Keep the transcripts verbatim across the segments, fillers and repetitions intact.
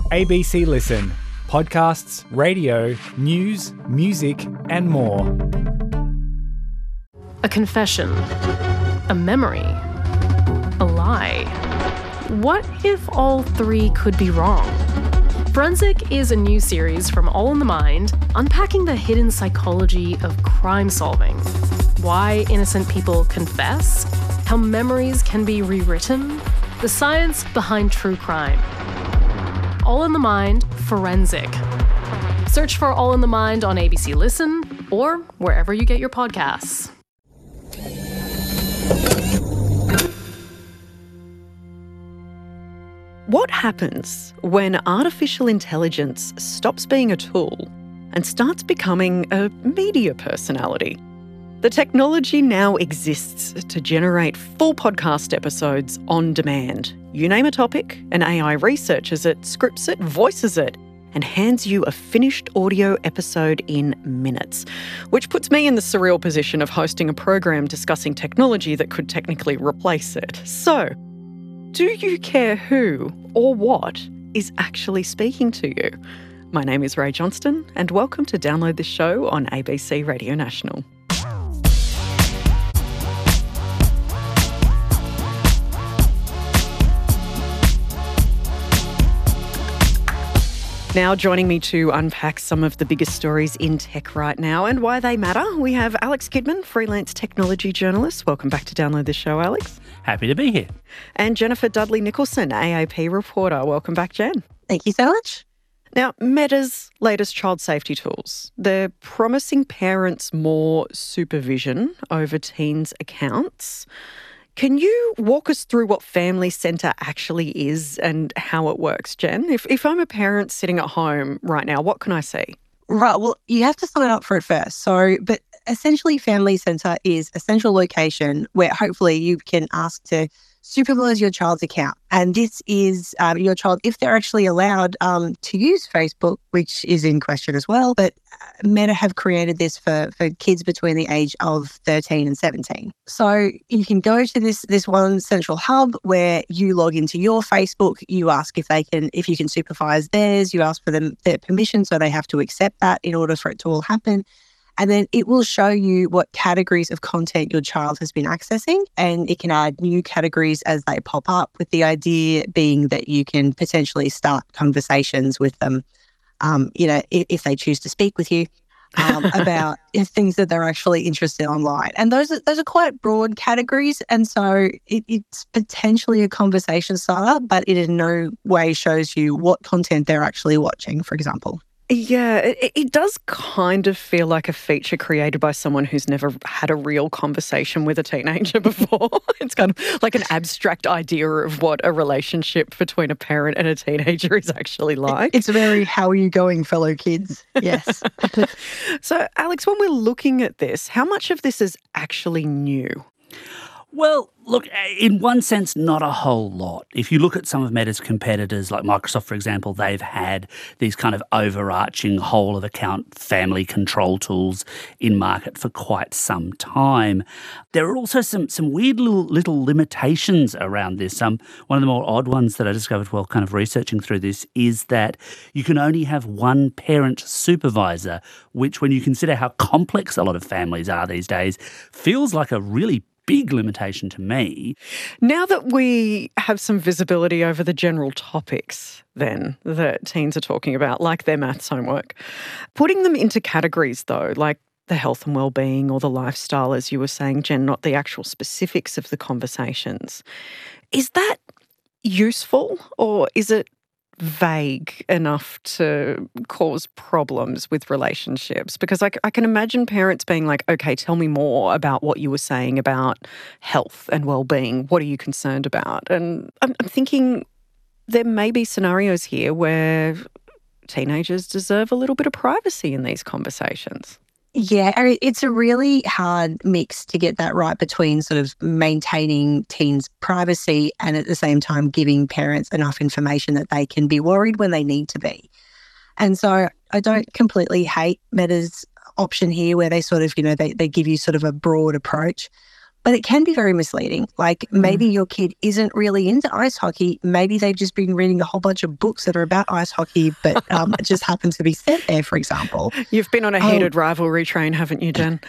A B C Listen. Podcasts, radio, news, music, and more. A confession. A memory. A lie. What if all three could be wrong? Forensic is a new series from All in the Mind, unpacking the hidden psychology of crime solving. Why innocent people confess, how memories can be rewritten, the science behind true crime. All in the Mind, Forensic. Search for All in the Mind on A B C Listen or wherever you get your podcasts. What happens when artificial intelligence stops being a tool and starts becoming a media personality? The technology now exists to generate full podcast episodes on demand. You name a topic, an A I researches it, scripts it, voices it, and hands you a finished audio episode in minutes, which puts me in the surreal position of hosting a program discussing technology that could technically replace it. So, do you care who or what is actually speaking to you? My name is Ray Johnston, and welcome to Download This Show on A B C Radio National. Now joining me to unpack some of the biggest stories in tech right now and why they matter, we have Alex Kidman, freelance technology journalist. Welcome back to Download This Show, Alex. Happy to be here. And Jennifer Dudley-Nicholson, A A P reporter. Welcome back, Jen. Thank you so much. Now, Meta's latest child safety tools, they're promising parents more supervision over teens' accounts. Can you walk us through what Family Centre actually is and how it works, Jen? If if I'm a parent sitting at home right now, what can I see? Right, well, you have to sign up for it first. So, but essentially Family Centre is a central location where hopefully you can ask to supervise your child's account. And this is um, your child, if they're actually allowed um, to use Facebook, which is in question as well. But Meta have created this for, for kids between the age of thirteen and seventeen. So you can go to this this one central hub where you log into your Facebook, you ask if they can, if you can supervise theirs, you ask for them their permission, so they have to accept that in order for it to all happen. And then it will show you what categories of content your child has been accessing, and it can add new categories as they pop up, with the idea being that you can potentially start conversations with them, um, you know, if, if they choose to speak with you um, about things that they're actually interested in online. And those are, those are quite broad categories, and so it, it's potentially a conversation starter, but it in no way shows you what content they're actually watching, for example. Yeah, it, it does kind of feel like a feature created by someone who's never had a real conversation with a teenager before. It's kind of like an abstract idea of what a relationship between a parent and a teenager is actually like. It's very, how are you going, fellow kids? Yes. So, Alex, when we're looking at this, how much of this is actually new? Well, look, in one sense, not a whole lot. If you look at some of Meta's competitors, like Microsoft, for example, they've had these kind of overarching whole-of-account family control tools in market for quite some time. There are also some some weird little, little limitations around this. Um, one of the more odd ones that I discovered while kind of researching through this is that you can only have one parent supervisor, which, when you consider how complex a lot of families are these days, feels like a really big limitation to me. Now that we have some visibility over the general topics then that teens are talking about, like their maths homework, putting them into categories though, like the health and well-being or the lifestyle, as you were saying, Jen, not the actual specifics of the conversations, is that useful or is it vague enough to cause problems with relationships? Because I, I can imagine parents being like, okay, tell me more about what you were saying about health and well-being. What are you concerned about? And I'm, I'm thinking there may be scenarios here where teenagers deserve a little bit of privacy in these conversations. Yeah, it's a really hard mix to get that right between sort of maintaining teens' privacy and at the same time giving parents enough information that they can be worried when they need to be. And so I don't completely hate Meta's option here where they sort of, you know, they, they give you sort of a broad approach. But it can be very misleading. Like maybe your kid isn't really into ice hockey. Maybe they've just been reading a whole bunch of books that are about ice hockey, but um, it just happens to be set there, for example. You've been on a heated um, rivalry train, haven't you, Jen?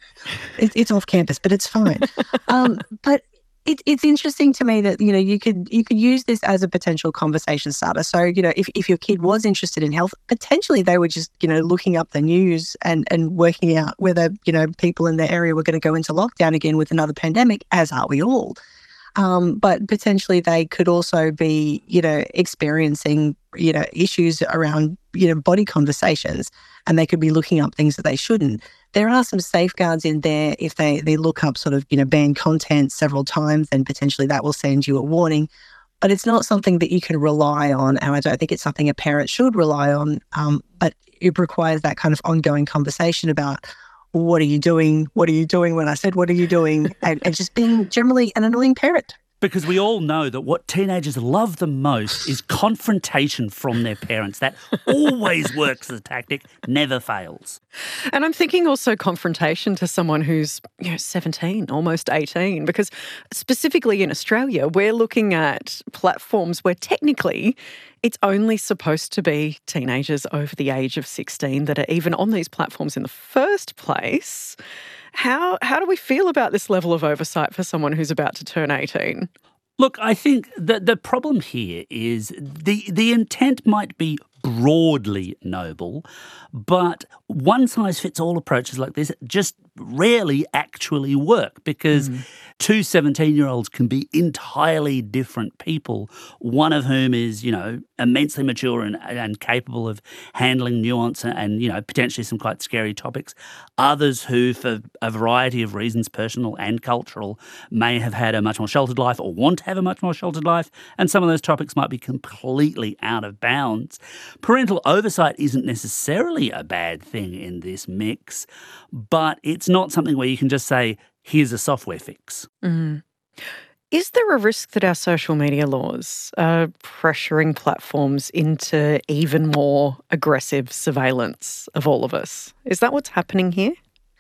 It, it's off campus, but it's fine. um, but it, it's interesting to me that, you know, you could you could use this as a potential conversation starter. So, you know, if, if your kid was interested in health, potentially they were just, you know, looking up the news and, and working out whether, you know, people in their area were going to go into lockdown again with another pandemic, as are we all. Um, but potentially they could also be, you know, experiencing, you know, issues around, you know, body conversations, and they could be looking up things that they shouldn't. There are some safeguards in there. If they, they look up sort of, you know, banned content several times, then potentially that will send you a warning. But it's not something that you can rely on, and I don't think it's something a parent should rely on. Um, but it requires that kind of ongoing conversation about, what are you doing? What are you doing when I said, what are you doing? And, and just being generally an annoying parent. Because we all know that what teenagers love the most is confrontation from their parents. That always works as a tactic, never fails. And I'm thinking also confrontation to someone who's, you know, seventeen, almost eighteen, because specifically in Australia, we're looking at platforms where technically it's only supposed to be teenagers over the age of sixteen that are even on these platforms in the first place. How how do we feel about this level of oversight for someone who's about to turn eighteen? Look, I think the the problem here is the the intent might be broadly noble, but one-size-fits-all approaches like this just rarely actually work, because mm. two seventeen-year-olds can be entirely different people, one of whom is, you know, immensely mature and, and capable of handling nuance and, and, you know, potentially some quite scary topics. Others who, for a variety of reasons, personal and cultural, may have had a much more sheltered life or want to have a much more sheltered life, and some of those topics might be completely out of bounds. Parental oversight isn't necessarily a bad thing in this mix, but it's not something where you can just say, here's a software fix. Mm. Is there a risk that our social media laws are pressuring platforms into even more aggressive surveillance of all of us? Is that what's happening here?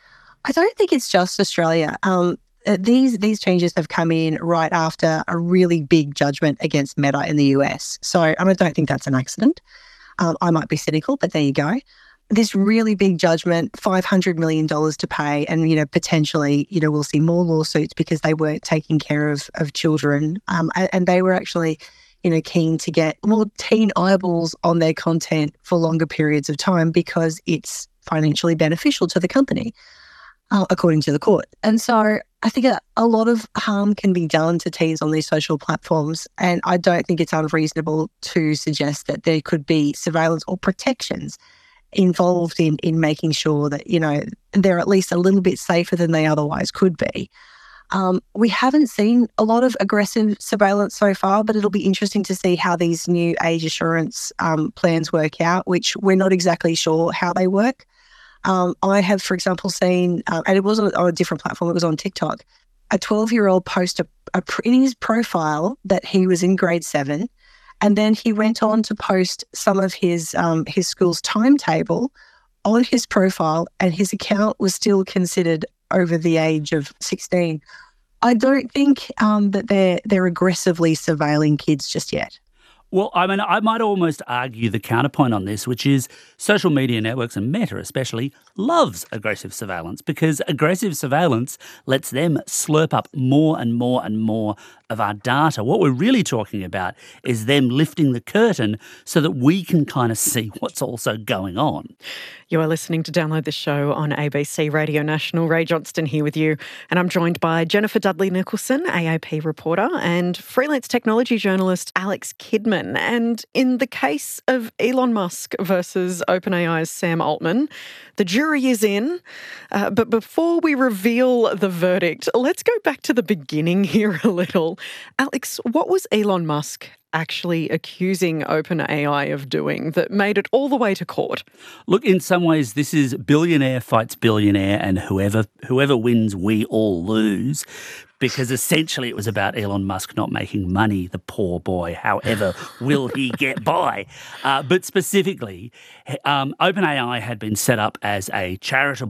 I don't think it's just Australia. Um, these these changes have come in right after a really big judgment against Meta in the U S. So I don't think that's an accident. Um, I might be cynical, but there you go. This really big judgment, five hundred million dollars to pay, and, you know, potentially, you know, we'll see more lawsuits because they weren't taking care of, of children. Um, and, and they were actually, you know, keen to get more teen eyeballs on their content for longer periods of time because it's financially beneficial to the company, uh, according to the court. And so I think a, a lot of harm can be done to teens on these social platforms, and I don't think it's unreasonable to suggest that there could be surveillance or protections involved in in making sure that, you know, they're at least a little bit safer than they otherwise could be. Um, we haven't seen a lot of aggressive surveillance so far, but it'll be interesting to see how these new age assurance um, plans work out, which we're not exactly sure how they work. Um, I have, for example, seen, uh, and it wasn't on a different platform, it was on TikTok, a twelve-year-old post a, a, in his profile that he was in grade seven, and then he went on to post some of his um, his school's timetable on his profile, and his account was still considered over the age of sixteen. I don't think um, that they're they're aggressively surveilling kids just yet. Well, I mean, I might almost argue the counterpoint on this, which is social media networks, and Meta especially, loves aggressive surveillance, because aggressive surveillance lets them slurp up more and more and more of our data. What we're really talking about is them lifting the curtain so that we can kind of see what's also going on. You are listening to Download the Show on A B C Radio National. Ray Johnston here with you, and I'm joined by Jennifer Dudley-Nicholson, A A P reporter, and freelance technology journalist Alex Kidman. And in the case of Elon Musk versus OpenAI's Sam Altman, the jury is in. Uh, but before we reveal the verdict, let's go back to the beginning here a little. Alex, what was Elon Musk actually accusing OpenAI of doing that made it all the way to court? Look, in some ways, this is billionaire fights billionaire, and whoever whoever wins, we all lose. Because essentially it was about Elon Musk not making money, the poor boy. However, will he get by? Uh, but specifically, um, OpenAI had been set up as a charitable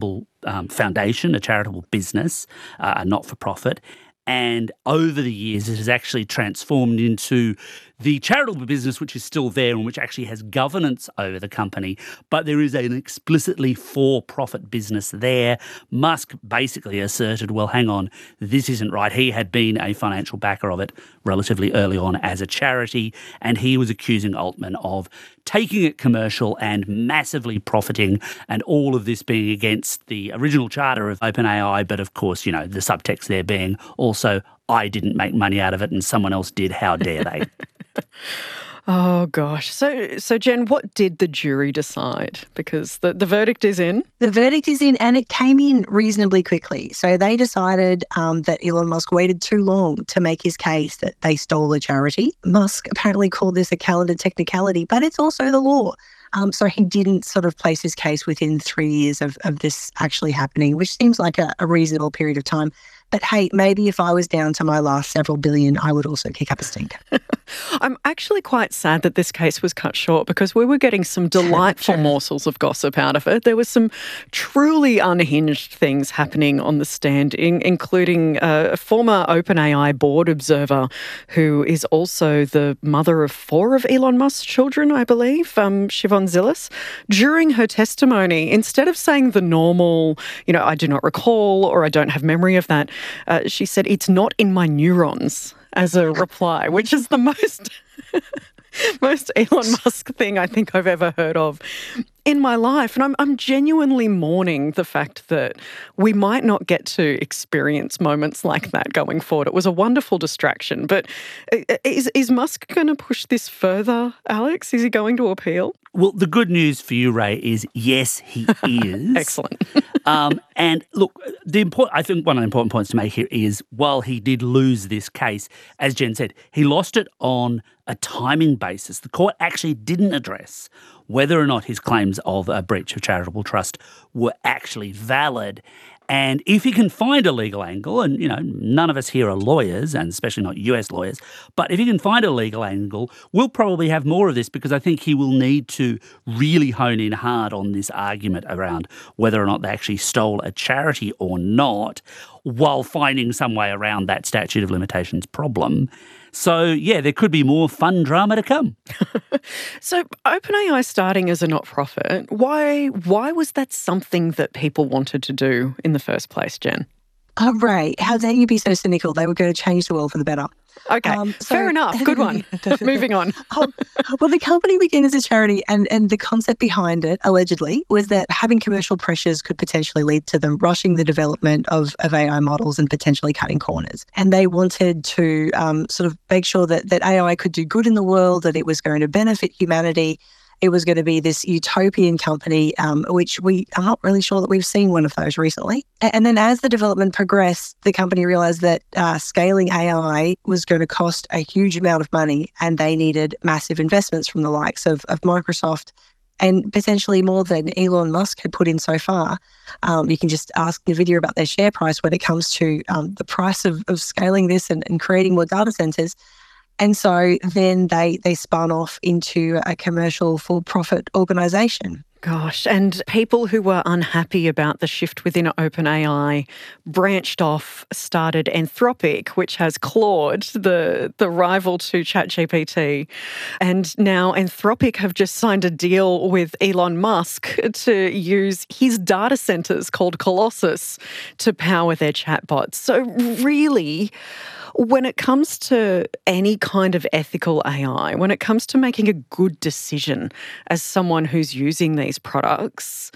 um, foundation, a charitable business, uh, a not-for-profit. And over the years, it has actually transformed into the charitable business, which is still there and which actually has governance over the company. But there is an explicitly for-profit business there. Musk basically asserted, well, hang on, this isn't right. He had been a financial backer of it relatively early on as a charity, and he was accusing Altman of taking it commercial and massively profiting, and all of this being against the original charter of OpenAI. But of course, you know, the subtext there being also, I didn't make money out of it and someone else did. How dare they? Oh, gosh. So, so Jen, what did the jury decide? Because the, the verdict is in. The verdict is in, and it came in reasonably quickly. So they decided um, that Elon Musk waited too long to make his case that they stole a charity. Musk apparently called this a calendar technicality, but it's also the law. Um, so he didn't sort of place his case within three years of, of this actually happening, which seems like a, a reasonable period of time. But hey, maybe if I was down to my last several billion, I would also kick up a stink. I'm actually quite sad that this case was cut short because we were getting some delightful morsels of gossip out of it. There was some truly unhinged things happening on the stand, in, including uh, a former OpenAI board observer who is also the mother of four of Elon Musk's children, I believe, um, Siobhan Zillis. During her testimony, instead of saying the normal, you know, I do not recall or I don't have memory of that, Uh, she said, it's not in my neurons as a reply, which is the most most Elon Musk thing I think I've ever heard of in my life. And I'm, I'm genuinely mourning the fact that we might not get to experience moments like that going forward. It was a wonderful distraction. But is, is Musk going to push this further, Alex? Is he going to appeal? Well, the good news for you, Ray, is yes, he is. Excellent. um, and look, the important, I think one of the important points to make here is while he did lose this case, as Jen said, he lost it on a timing basis. The court actually didn't address whether or not his claims of a breach of charitable trust were actually valid. And if he can find a legal angle, and, you know, none of us here are lawyers, and especially not U S lawyers, but if he can find a legal angle, we'll probably have more of this because I think he will need to really hone in hard on this argument around whether or not they actually stole a charity or not, while finding some way around that statute of limitations problem. So, yeah, there could be more fun drama to come. So OpenAI starting as a not-profit, why why was that something that people wanted to do in the first place, Jen? Oh, Ray, how dare you be so cynical? They were going to change the world for the better. Okay, um, so, fair enough. Good one. Moving on. um, well, the company began as a charity, and, and the concept behind it, allegedly, was that having commercial pressures could potentially lead to them rushing the development of, of A I models and potentially cutting corners. And they wanted to um, sort of make sure that, that A I could do good in the world, that it was going to benefit humanity. It was going to be this utopian company, um, which we are not really sure that we've seen one of those recently. And then as the development progressed, the company realized that uh, scaling A I was going to cost a huge amount of money, and they needed massive investments from the likes of, of Microsoft and potentially more than Elon Musk had put in so far. Um, you can just ask NVIDIA about their share price when it comes to um, the price of, of scaling this and, and creating more data centers. And so then they, they spun off into a commercial for-profit organisation. Gosh, and people who were unhappy about the shift within OpenAI branched off, started Anthropic, which has Claude, the, the rival to ChatGPT. And now Anthropic have just signed a deal with Elon Musk to use his data centers called Colossus to power their chatbots. So really, when it comes to any kind of ethical A I, when it comes to making a good decision as someone who's using these products,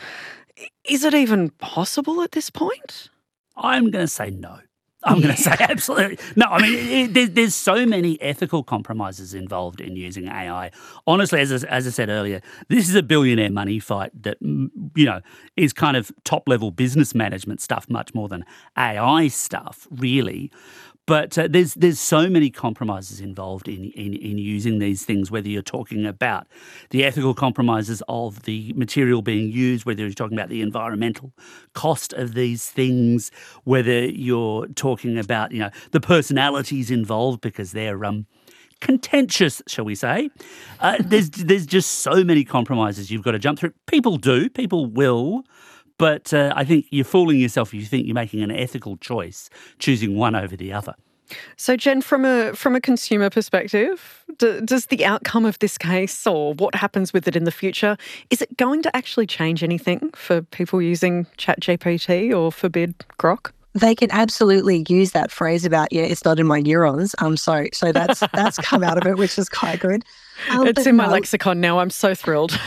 is it even possible at this point? I'm going to say no. I'm going to say absolutely. No, I mean, it, there's, there's so many ethical compromises involved in using A I. Honestly, as I, as I said earlier, this is a billionaire money fight that, you know, is kind of top-level business management stuff much more than A I stuff, really. But uh, there's there's so many compromises involved in, in, in using these things, whether you're talking about the ethical compromises of the material being used, whether you're talking about the environmental cost of these things, whether you're talking about, you know, the personalities involved because they're um contentious, shall we say. Uh, there's there's just so many compromises you've got to jump through. People do, people will. But uh, I think you're fooling yourself if you think you're making an ethical choice, choosing one over the other. So, Jen, from a from a consumer perspective, do, does the outcome of this case or what happens with it in the future, is it going to actually change anything for people using ChatGPT or forbid Grok? They can absolutely use that phrase about, yeah, it's not in my neurons. Um, so so that's that's come out of it, which is quite good. Um, it's in my no, lexicon now. I'm so thrilled.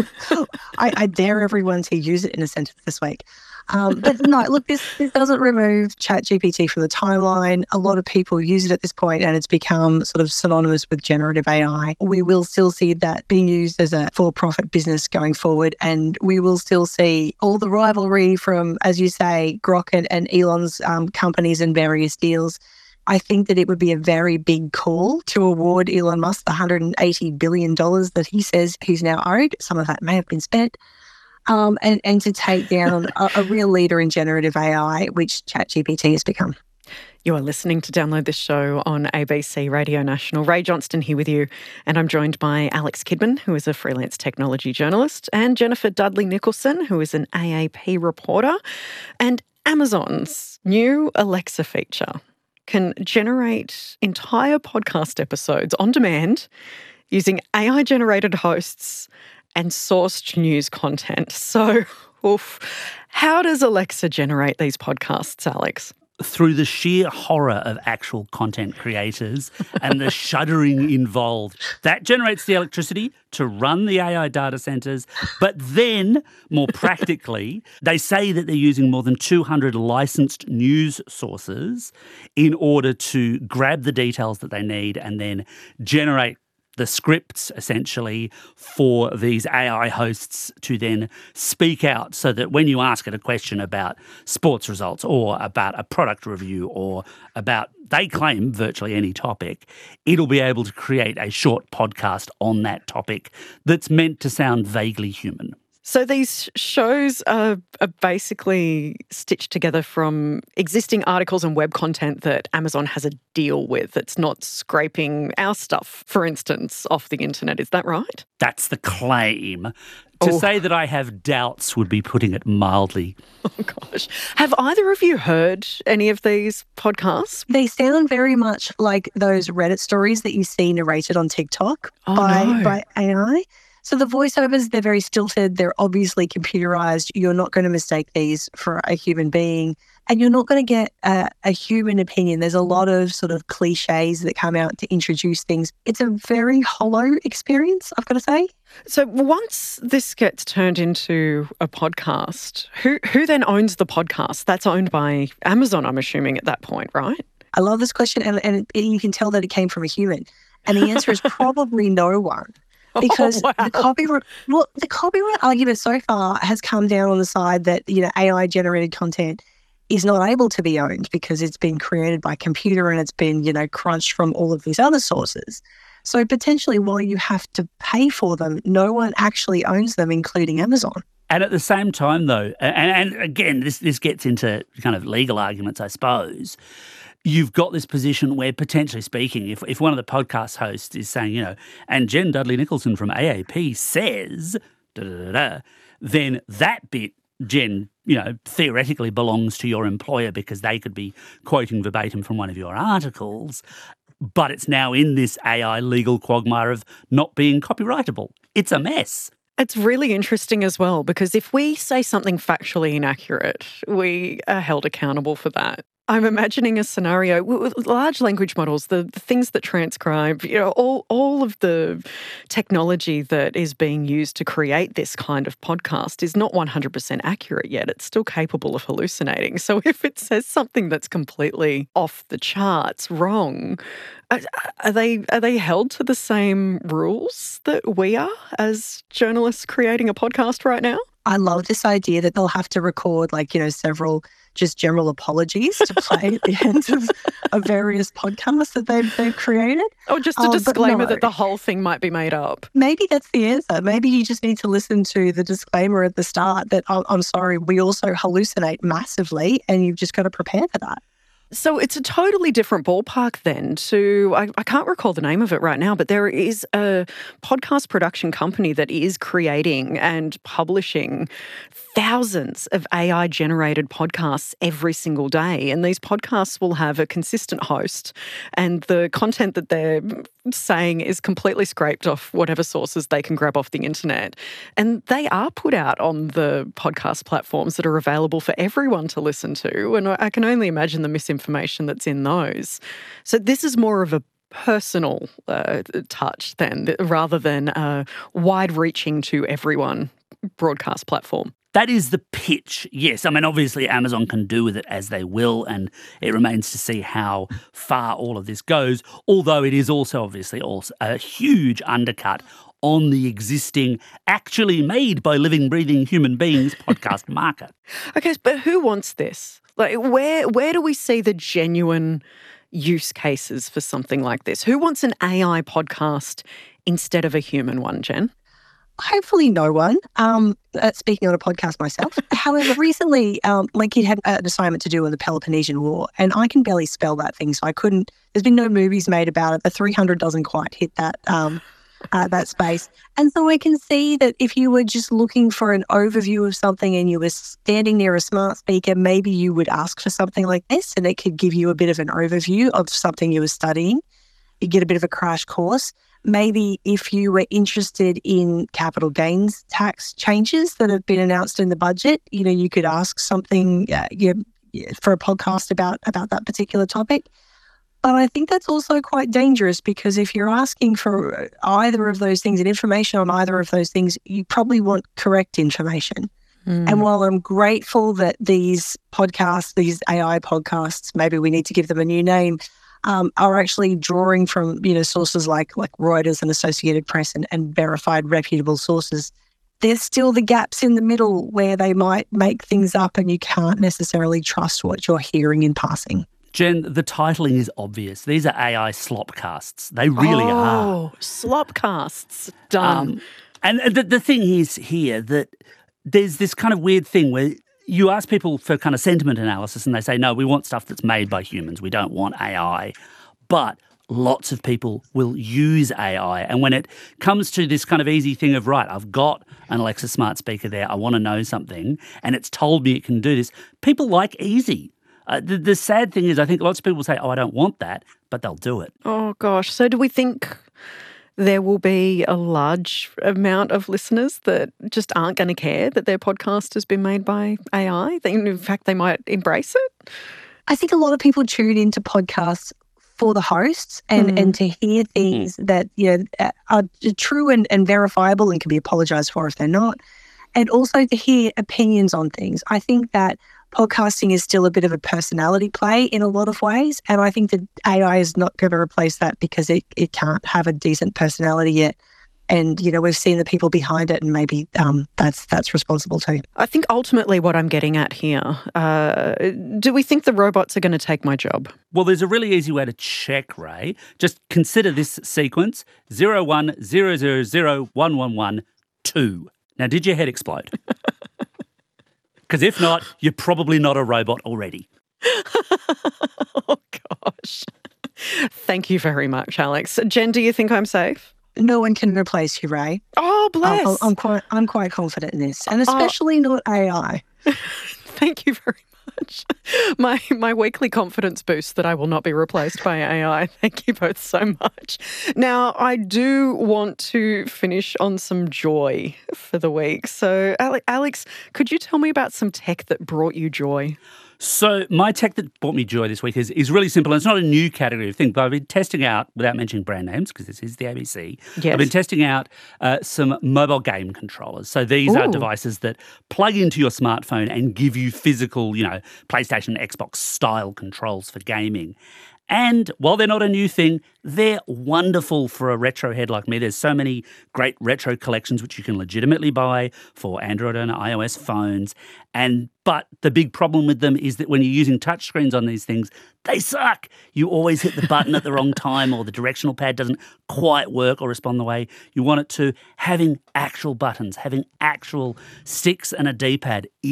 I, I dare everyone to use it in a sentence this week. Um, but no, look, this, this doesn't remove ChatGPT from the timeline. A lot of people use it at this point and it's become sort of synonymous with generative A I. We will still see that being used as a for-profit business going forward, and we will still see all the rivalry from, as you say, Grok and, and Elon's um, companies and various deals. I think that it would be a very big call to award Elon Musk the one hundred eighty billion dollars that he says he's now owed. Some of that may have been spent. Um, and, and to take down a, a real leader in generative A I, which ChatGPT has become. You are listening to Download This Show on A B C Radio National. Ray Johnston here with you, and I'm joined by Alex Kidman, who is a freelance technology journalist, and Jennifer Dudley Nicholson, who is an A A P reporter. And Amazon's new Alexa feature can generate entire podcast episodes on demand using A I-generated hosts and sourced news content. So, oof. How does Alexa generate these podcasts, Alex? Through the sheer horror of actual content creators and the shuddering involved. That generates the electricity to run the A I data centers. But then, more practically, they say that they're using more than two hundred licensed news sources in order to grab the details that they need and then generate the scripts, essentially, for these A I hosts to then speak out, so that when you ask it a question about sports results or about a product review or about, they claim, virtually any topic, it'll be able to create a short podcast on that topic that's meant to sound vaguely human. So these shows are, are basically stitched together from existing articles and web content that Amazon has a deal with. It's not scraping our stuff, for instance, off the internet. Is that right? That's the claim. To Oh. say that I have doubts would be putting it mildly. Oh, gosh. Have either of you heard any of these podcasts? They sound very much like those Reddit stories that you see narrated on TikTok Oh, by, no. by A I. So the voiceovers, they're very stilted. They're obviously computerized. You're not going to mistake these for a human being, and you're not going to get a, a human opinion. There's a lot of sort of cliches that come out to introduce things. It's a very hollow experience, I've got to say. So once this gets turned into a podcast, who who then owns the podcast? That's owned by Amazon, I'm assuming, at that point, right? I love this question, and, and it, you can tell that it came from a human. And the answer is probably no one. Because Oh, wow. the copyright, well, the copyright argument so far has come down on the side that, you know, A I generated content is not able to be owned because it's been created by computer and it's been, you know, crunched from all of these other sources. So potentially, while you have to pay for them, no one actually owns them, including Amazon. And at the same time, though, and, and again, this, this gets into kind of legal arguments, I suppose. You've got this position where, potentially speaking, if, if one of the podcast hosts is saying, you know, and Jen Dudley Nicholson from A A P says, da, da, da, da, then that bit, Jen, you know, theoretically belongs to your employer because they could be quoting verbatim from one of your articles, but it's now in this A I legal quagmire of not being copyrightable. It's a mess. It's really interesting as well, because if we say something factually inaccurate, we are held accountable for that. I'm imagining a scenario with large language models, the, the things that transcribe, you know, all, all of the technology that is being used to create this kind of podcast is not one hundred percent accurate yet. It's still capable of hallucinating. So if it says something that's completely off the charts, wrong, are, are they are they held to the same rules that we are as journalists creating a podcast right now? I love this idea that they'll have to record, like, you know, several just general apologies to play at the end of, of various podcasts that they've, they've created. Or just a Oh, but disclaimer no. that the whole thing might be made up. Maybe that's the answer. Maybe you just need to listen to the disclaimer at the start that, oh, I'm sorry, we also hallucinate massively, and you've just got to prepare for that. So it's a totally different ballpark then to, I, I can't recall the name of it right now, but there is a podcast production company that is creating and publishing thousands of A I-generated podcasts every single day. And these podcasts will have a consistent host, and the content that they're saying is completely scraped off whatever sources they can grab off the internet. And they are put out on the podcast platforms that are available for everyone to listen to. And I can only imagine the misinformation that's in those. So this is more of a personal uh, touch then, rather than a wide-reaching to everyone broadcast platform. That is the pitch, yes. I mean, obviously Amazon can do with it as they will, and it remains to see how far all of this goes, although it is also obviously also a huge undercut on the existing, actually made by living, breathing human beings podcast market. Okay, but who wants this? Like, where where do we see the genuine use cases for something like this? Who wants an A I podcast instead of a human one, Jen? Hopefully no one. Um, uh, speaking on a podcast myself. However, recently um, my kid had an assignment to do on the Peloponnesian War, and I can barely spell that thing, so I couldn't. There's been no movies made about it. The three hundred doesn't quite hit that um, uh, that space. And so I can see that if you were just looking for an overview of something and you were standing near a smart speaker, maybe you would ask for something like this, and it could give you a bit of an overview of something you were studying. You get a bit of a crash course. Maybe if you were interested in capital gains tax changes that have been announced in the budget, you know, you could ask something uh, you know, for a podcast about, about that particular topic. But I think that's also quite dangerous, because if you're asking for either of those things and information on either of those things, you probably want correct information. Mm. And while I'm grateful that these podcasts, these A I podcasts, maybe we need to give them a new name, Um, are actually drawing from, you know, sources like like Reuters and Associated Press and, and verified reputable sources, there's still the gaps in the middle where they might make things up and you can't necessarily trust what you're hearing in passing. Jen, the titling is obvious. These are A I slopcasts. They really oh, are. Oh, slopcasts. Done. Um, and the, the thing is here that there's this kind of weird thing where you ask people for kind of sentiment analysis and they say, no, we want stuff that's made by humans. We don't want A I. But lots of people will use A I. And when it comes to this kind of easy thing of, right, I've got an Alexa smart speaker there, I want to know something, and it's told me it can do this, people like easy. Uh, the, the sad thing is I think lots of people say, oh, I don't want that, but they'll do it. Oh, gosh. So do we think there will be a large amount of listeners that just aren't going to care that their podcast has been made by A I? In fact, they might embrace it? I think a lot of people tune into podcasts for the hosts and, mm. and to hear things mm. that, you know, are true and, and verifiable and can be apologised for if they're not, and also to hear opinions on things. I think that podcasting is still a bit of a personality play in a lot of ways, and I think that A I is not going to replace that because it, it can't have a decent personality yet. And, you know, we've seen the people behind it, and maybe um, that's that's responsible too. I think ultimately what I'm getting at here, uh, do we think the robots are going to take my job? Well, there's a really easy way to check, Ray. Just consider this sequence, zero one zero zero zero one one one two. Now, did your head explode? Because if not, you're probably not a robot already. Oh, gosh. Thank you very much, Alex. Jen, do you think I'm safe? No one can replace you, Ray. Oh, bless. I'm, I'm quite, I'm quite confident in this, and especially oh. not A I. Thank you very much. My my weekly confidence boost that I will not be replaced by A I. Thank you both so much. Now, I do want to finish on some joy for the week. So, Alex, could you tell me about some tech that brought you joy? So my tech that brought me joy this week is, is really simple. It's not a new category of thing, but I've been testing out, without mentioning brand names, because this is the A B C, yes. I've been testing out uh, some mobile game controllers. So these Ooh. Are devices that plug into your smartphone and give you physical, you know, PlayStation, Xbox style controls for gaming. And while they're not a new thing, they're wonderful for a retro head like me. There's so many great retro collections which you can legitimately buy for Android and iOS phones. And but the big problem with them is that when you're using touchscreens on these things, they suck. You always hit the button at the wrong time, or the directional pad doesn't quite work or respond the way you want it to. Having actual buttons, having actual sticks and a D-pad is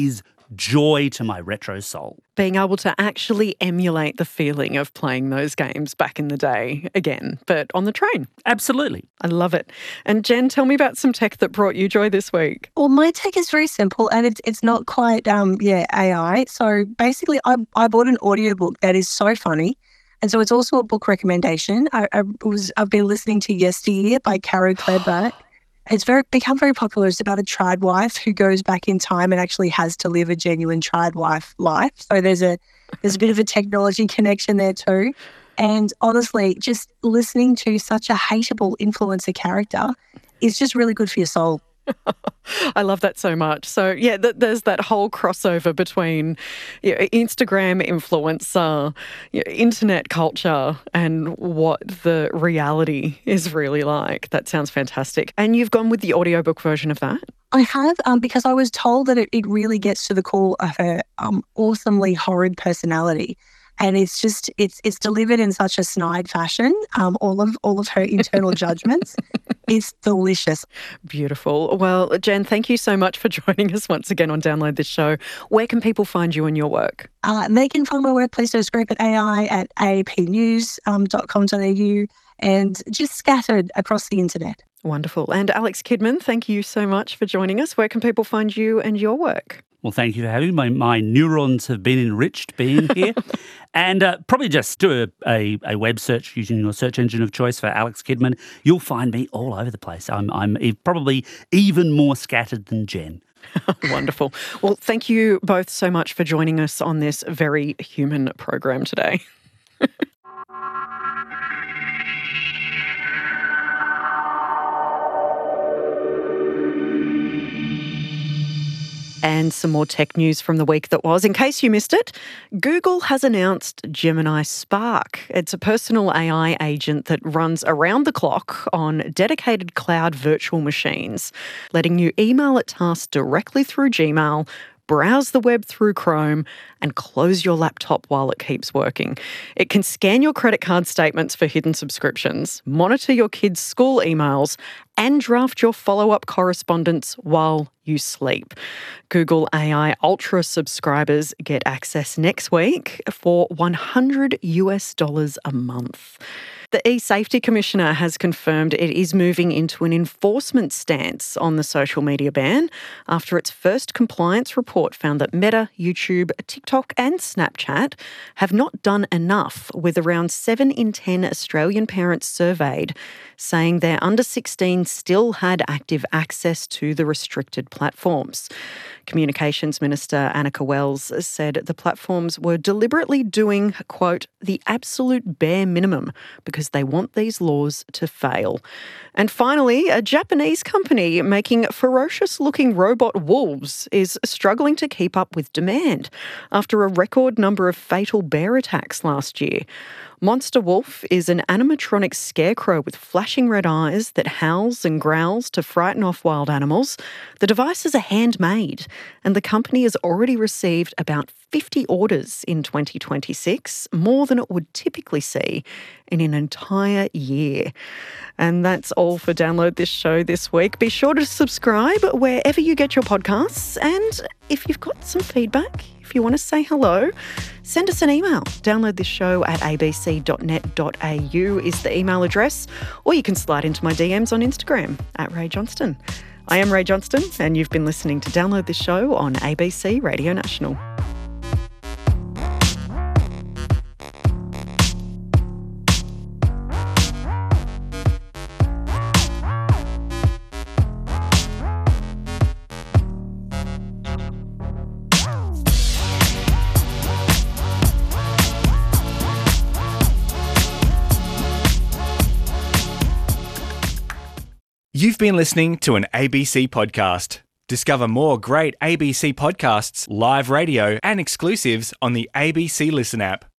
joy to my retro soul. Being able to actually emulate the feeling of playing those games back in the day again, but on the train. Absolutely. I love it. And Jen, tell me about some tech that brought you joy this week. Well, my tech is very simple and it's it's not quite um yeah A I. So basically, I I bought an audiobook that is so funny, and so it's also a book recommendation. I, I was I've been listening to Yesteryear by Caro Claire Burke. It's very become very popular. It's about a triad wife who goes back in time and actually has to live a genuine triad wife life. So there's a there's a bit of a technology connection there too. And honestly, just listening to such a hateable influencer character is just really good for your soul. I love that so much. So, yeah, th- there's that whole crossover between you know, Instagram influencer, you know, internet culture, and what the reality is really like. That sounds fantastic. And you've gone with the audiobook version of that? I have, um, because I was told that it, it really gets to the core of her um, awesomely horrid personality. And it's just, it's it's delivered in such a snide fashion, um, all of all of her internal judgments. It's delicious. Beautiful. Well, Jen, thank you so much for joining us once again on Download This Show. Where can people find you and your work? Uh, they can find my work, Please Don't Scrape It A I, at a p news dot com dot a u and just scattered across the internet. Wonderful. And Alex Kidman, thank you so much for joining us. Where can people find you and your work? Well, thank you for having me. My, my neurons have been enriched being here. and uh, probably just do a, a, a web search using your search engine of choice for Alex Kidman. You'll find me all over the place. I'm, I'm probably even more scattered than Jen. Wonderful. Well, thank you both so much for joining us on this very human program today. And some more tech news from the week that was. In case you missed it, Google has announced Gemini Spark. It's a personal A I agent that runs around the clock on dedicated cloud virtual machines, letting you email it tasks directly through Gmail, browse the web through Chrome, and close your laptop while it keeps working. It can scan your credit card statements for hidden subscriptions, monitor your kids' school emails, and draft your follow-up correspondence while you sleep. Google A I Ultra subscribers get access next week for one hundred US dollars a month. The e-Safety Commissioner has confirmed it is moving into an enforcement stance on the social media ban after its first compliance report found that Meta, YouTube, TikTok and Snapchat have not done enough, with around seven in ten Australian parents surveyed saying their under sixteen still had active access to the restricted platforms. Communications Minister Annika Wells said the platforms were deliberately doing, quote, the absolute bare minimum because they want these laws to fail. And finally, a Japanese company making ferocious-looking robot wolves is struggling to keep up with demand after a record number of fatal bear attacks last year. Monster Wolf is an animatronic scarecrow with flashing red eyes that howls and growls to frighten off wild animals. The devices are handmade, and the company has already received about fifty orders in twenty twenty-six, more than it would typically see in an entire year. And that's all for Download This Show this week. Be sure to subscribe wherever you get your podcasts, and if you've got some feedback, if you want to say hello, send us an email. Download this show at a b c dot net dot a u is the email address, or you can slide into my D Ms on Instagram at Ray Johnston. I am Ray Johnston, and you've been listening to Download This Show on A B C Radio National. You've been listening to an A B C podcast. Discover more great A B C podcasts, live radio, and exclusives on the A B C Listen app.